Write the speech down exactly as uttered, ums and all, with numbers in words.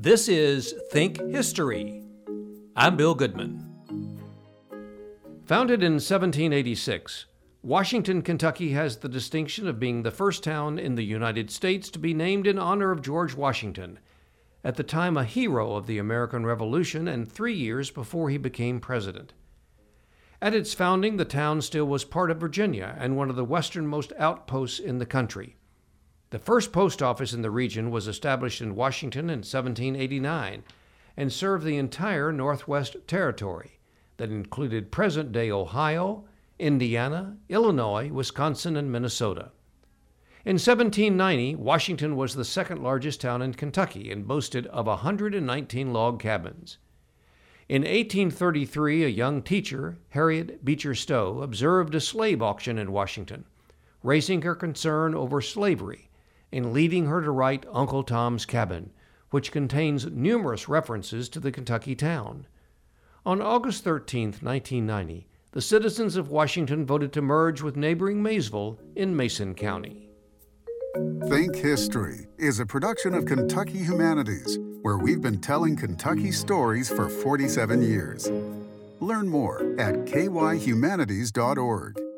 This is Think History. I'm Bill Goodman. Founded in seventeen eighty-six, Washington, Kentucky has the distinction of being the first town in the United States to be named in honor of George Washington, at the time a hero of the American Revolution and three years before he became president. At its founding, the town still was part of Virginia and one of the westernmost outposts in the country. The first post office in the region was established in Washington in seventeen eighty-nine and served the entire Northwest Territory that included present-day Ohio, Indiana, Illinois, Wisconsin, and Minnesota. In seventeen ninety, Washington was the second largest town in Kentucky and boasted of one hundred nineteen log cabins. In eighteen thirty-three, a young teacher, Harriet Beecher Stowe, observed a slave auction in Washington, raising her concern over slavery and leading her to write Uncle Tom's Cabin, which contains numerous references to the Kentucky town. On August thirteenth, nineteen ninety, the citizens of Washington voted to merge with neighboring Maysville in Mason County. Think History is a production of Kentucky Humanities, where we've been telling Kentucky stories for forty-seven years. Learn more at k y humanities dot org.